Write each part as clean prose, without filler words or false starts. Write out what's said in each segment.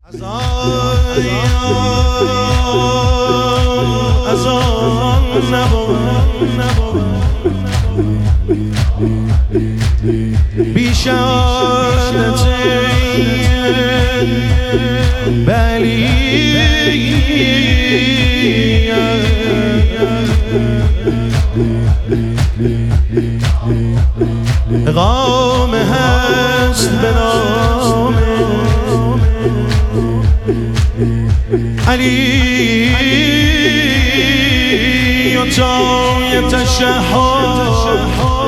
از آن نبود بیشانت بلی غام هست به نام علی و جای تشهد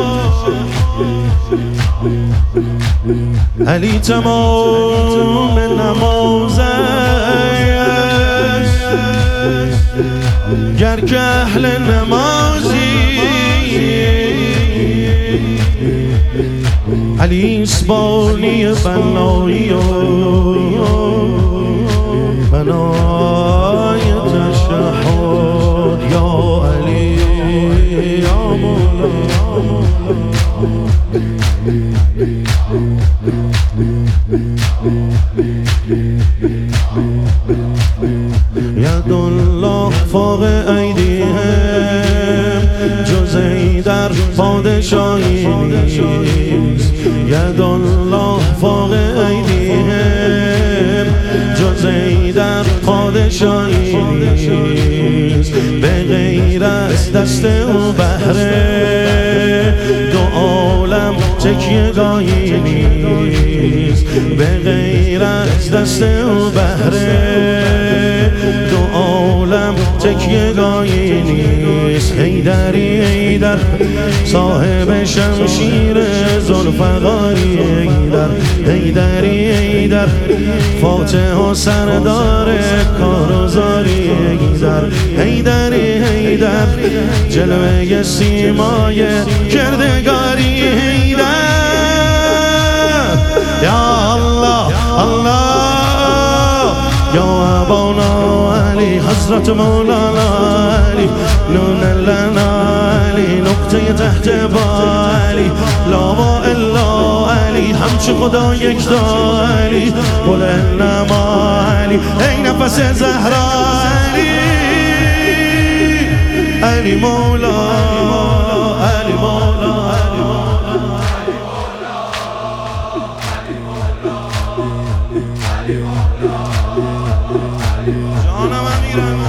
علی تمام نماز است گر که اهل نمازی علی اسبانی بنایی و بنای تشهد یا علی یا مولا ید الله فوق ایدیهم جزئی در پادشاهی نیست ید الله فوق ایدیهم جزئی در پادشاهی نیست به غیر از دست او بهره دو عالم تکیه گاهی نیست به غیر از دست او بهره دو عالم تکیه گاهی نیست حیدری حیدر صاحب شمشیر ذوالفقاری حیدر حیدری حیدر فاتح و سردار کارزاری حیدر حیدری حیدر جلوه سیمای کردگاری حیدر یا الله الله یا ابانا علی حضرت مولانا علی نون لنا علی نقطه تحت با علی لا و الا علی همچه خدا یکتا علی قل انما علی ای نفس زهرا علی علی مولا علی مولا جانم امیرم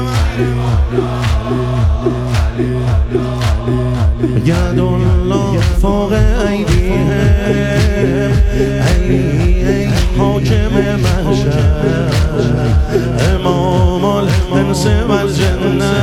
ید الله فوق ایدیهم علی ای حاکم محشر امام الانس والجنه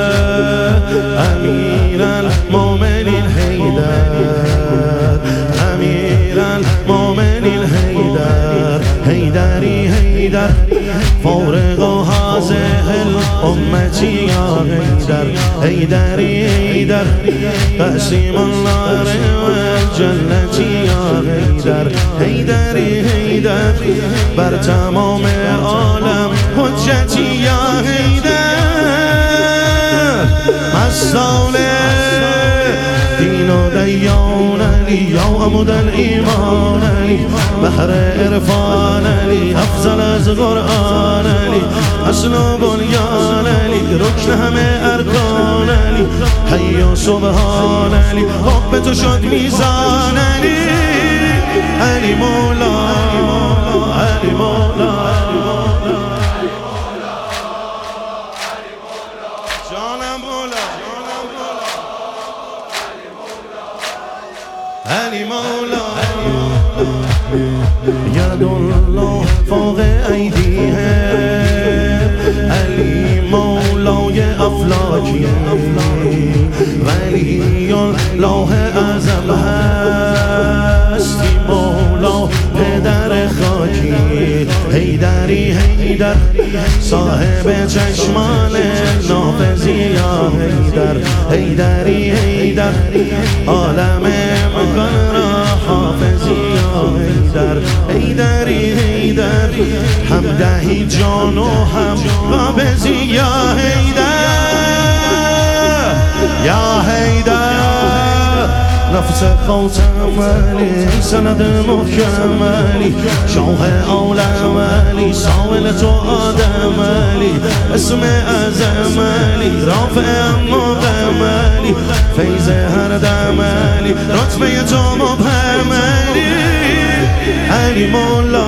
امیر المؤمنین حیدر امیر المؤمنین حیدر حیدری حیدر فارغ و حاضر امتی یا حیدر حیدری حیدر قسیم النار والجنتی یا حیدر حیدری حیدر بر تمام عالم حجتی یا حیدر مستان دین و دیان علی یا عمود الایمان علی بحر عرفان علی افضل از قرآن علی اصل و بنیان علی رکن همه ارکان علی حی و سبحان علی حب تو شد میزان علی علی مولا علی مولا جانم مولا علی مولا ید الله فوق ایدیهم علی مولای افلاکی ولی الله اعظم هستی مولا پدر خاکی حیدری حیدر صاحب چشمان نافذی یا حیدر حیدری حیدر عالم مکان را حافظی یا حیدر حیدری حیدر همدهی جان و هم قابضی یا حیدر یا حیدر نفس خاتم علی سند محکم علی شاه عالم علی سائل تو آدم علی اسم اعظم علی رافع مقام علی فیض هر دم علی رتبه تو مبهم علی علی مولا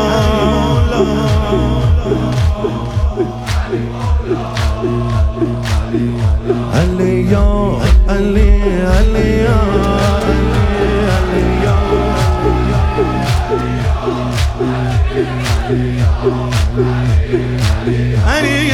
علی یا علی علی یا علی یا علی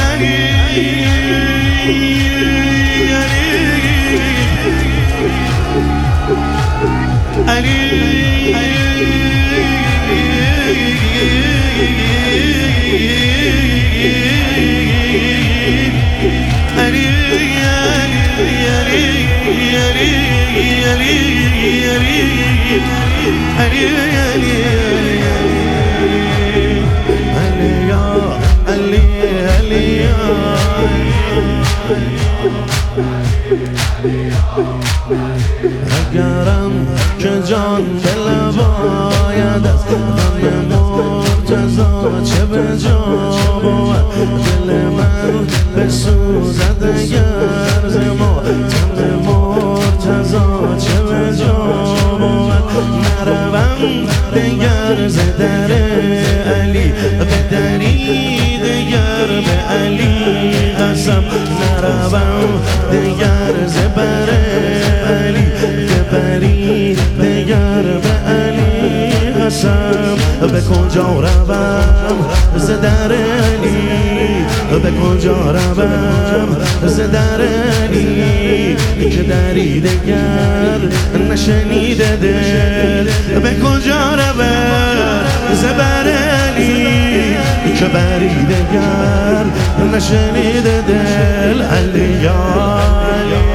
اگرم که جان دل باید از غم مرتضی چه به جا بود دل من بسوزد اگر ز ماتم مرتضی چه به جا بود نروم دگر ز در علی به دری دگر به علی قسم نروم دگر ز بر علی ببری دگر به علی قسم به کجا روم ز در علی به کجا روم ز در علی که دری دگر نشنیده دل به کجا روم ز بر علی که بری دگر نشنیده دل علی یا علی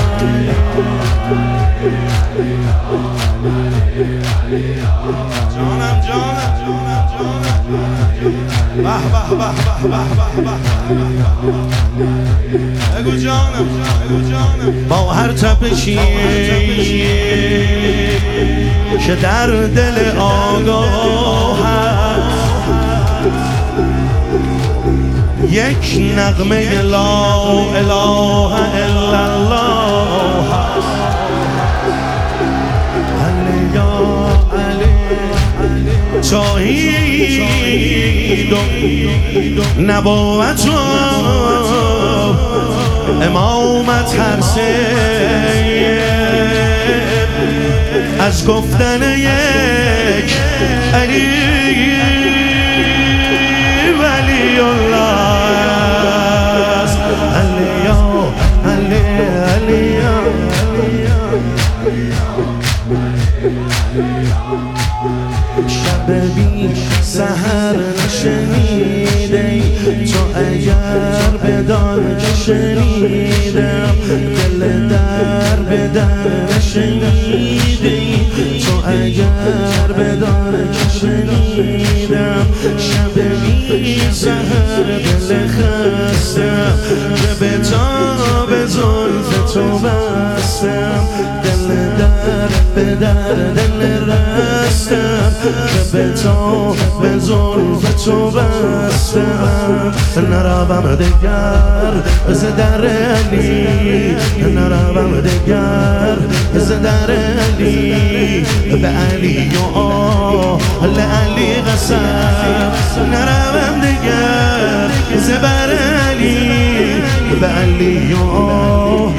جانم بگو جانم با هر تپشی که در دل آگاه هست یک نغمه لا اله الا الله هست علی یا علی شهید نبوت و امامت هر سه از گفتن یک علی ولی الله است علی یا علی علی یا شب بی سحر نشنیده تو اگر بدان که شنیدم دل در به در نشنیده تو اگر بدان که شنیدم شب بی سحر دل خستم که به تاب زلف تو بستم دل در به در دل رستم که به تاب زلف تو بستم نروم دگر ز در علی نروم دگر ز در علی به علی و آل علی قسم نروم دگر ز بر علی به علی و